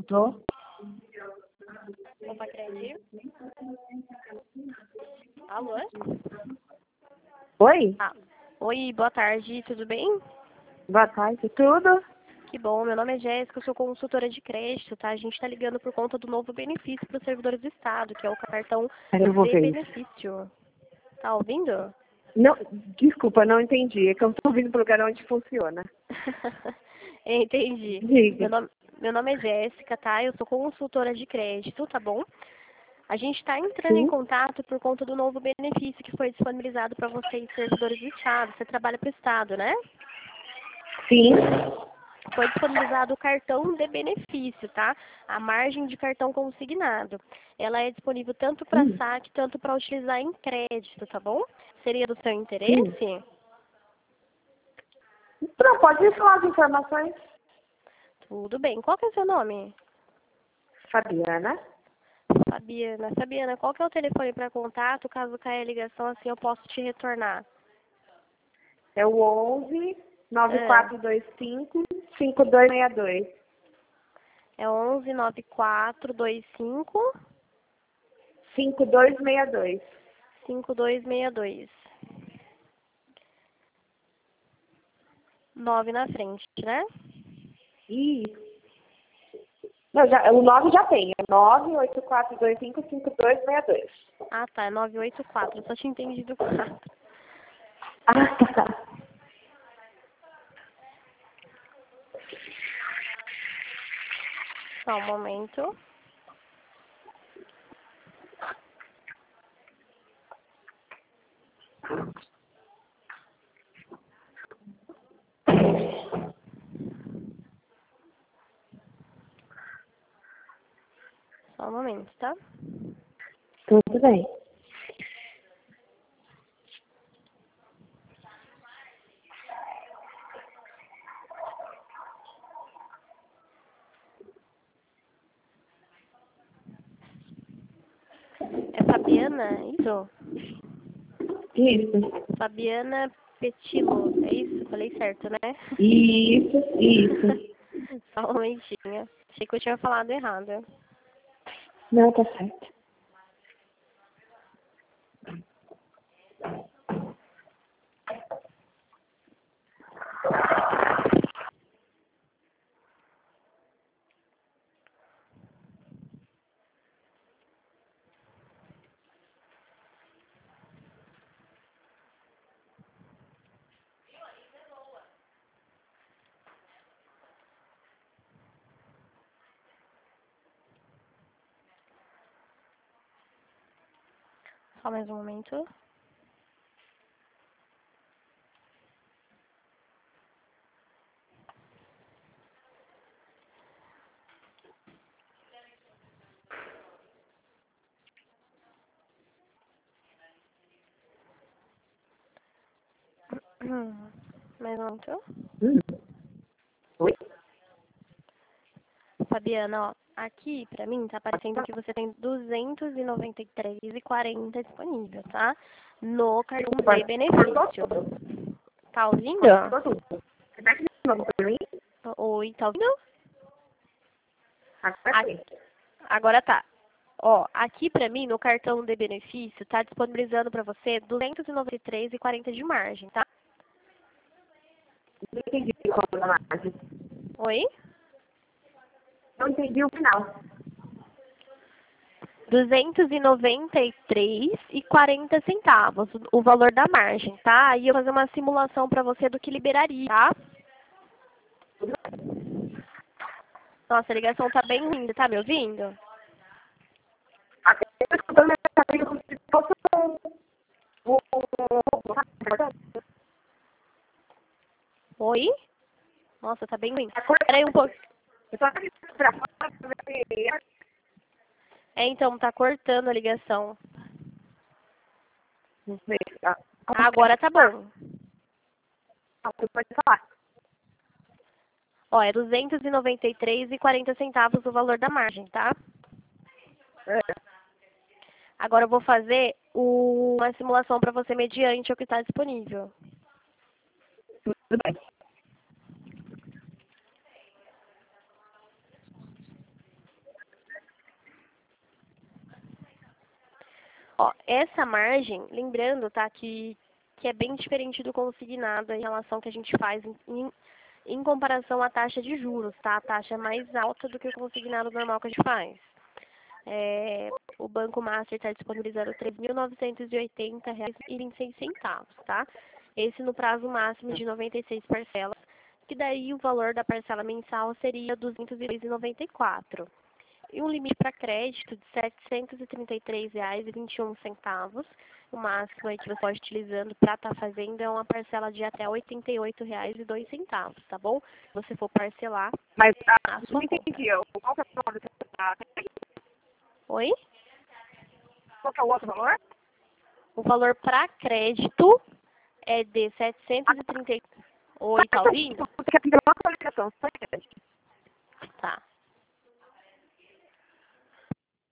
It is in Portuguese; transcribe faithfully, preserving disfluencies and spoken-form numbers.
Tô. Opa, Crédito. Alô? Oi? Ah, oi, boa tarde, tudo bem? Boa tarde, tudo? Que bom, meu nome é Jéssica, eu sou consultora de crédito, tá? A gente tá ligando por conta do novo benefício para os servidores do Estado, que é o cartão Eu vou de ver isso. benefício. Tá ouvindo? Não, desculpa, não entendi. É que eu tô vindo pro lugar onde funciona. Entendi. Meu Diga. nome, meu nome é Jéssica, tá? Eu sou consultora de crédito, tá bom? A gente está entrando em Sim? contato por conta do novo benefício que foi disponibilizado para vocês, servidores do Estado. Você trabalha para o Estado, né? Sim. Foi disponibilizado o cartão de benefício, tá? A margem de cartão consignado. Ela é disponível tanto para Sim. saque, tanto para utilizar em crédito, tá bom? Seria do seu Sim. interesse? Não, pode falar as informações. Tudo bem. Qual que é o seu nome? Fabiana. Fabiana. Fabiana, qual que é o telefone para contato? Caso caia a ligação, assim eu posso te retornar. É o onze, nove Ah, quatro dois cinco, cinco dois seis dois. é onze nove quatro dois cinco cinco dois seis dois. cinco dois seis dois. nove na frente, né? Isso. Não, já, o nove já tem. É nove oito quatro dois cinco, cinco dois seis dois. Ah, tá. É nove oito quatro. Eu só tinha entendido quatro. Ah, tá. Só um momento. Só um momento, tá? Tudo bem. É Fabiana, isso? Isso. Fabiana Petilo, é isso? Falei certo, né? Isso, isso. Só um momentinho. Achei que eu tinha falado errado. Não, tá certo. Só mais um momento. Hum, Mais um momento. Hum. Oi? Fabiana, ó, aqui pra mim tá aparecendo que você tem duzentos e noventa e três e quarenta disponível, tá? No cartão de benefício. Tá ouvindo? Cortou tudo. Você tá aqui de novo pra mim? Oi, tá ouvindo? Agora A- sim. Agora tá. Ó, aqui pra mim, no cartão de benefício, tá disponibilizando pra você duzentos e noventa e três e quarenta de margem, tá? Não entendi o final da margem. Oi? Não entendi o final. duzentos e noventa e três e quarenta centavos, o o valor da margem, tá? Aí eu vou fazer uma simulação pra você do que liberaria, tá? Nossa, a ligação tá bem ruim, tá me ouvindo? Até eu tô escutando essa coisa como se fosse um... um- um- Oi? Nossa, tá bem ruim. Tá cortando. Peraí um pouco. Eu só queria pra fora pra ver se... É, então, tá cortando a ligação. Não sei. Ah, Agora tá bom. você pode falar. Ó, é duzentos e noventa e três e quarenta centavos o valor da margem, tá? É, Agora eu vou fazer o- uma simulação para você mediante o que está disponível. tudo bem. Ó, essa margem, lembrando, tá, que, que é bem diferente do consignado em relação que a gente faz em, em, em comparação à taxa de juros, tá? A taxa é mais alta do que o consignado normal que a gente faz. É, o Banco Master está disponibilizando três mil novecentos e oitenta reais e vinte e seis centavos, tá? Esse no prazo máximo de noventa e seis parcelas, que daí o valor da parcela mensal seria duzentos e dois reais e noventa e quatro centavos. E um limite para crédito de setecentos e trinta e três reais e vinte e um centavos. O máximo aí que você pode utilizando para estar tá fazendo é uma parcela de até oitenta e oito reais e dois centavos, tá bom? Se você for parcelar Mas a ah, sua não entendi. compra. Qual que é o valor que você tá? Oi? Qual que é o outro valor? O valor para crédito é de setecentos e trinta. Oi, tá ouvindo? Você quer pedir uma qualificação, só crédito. Tá.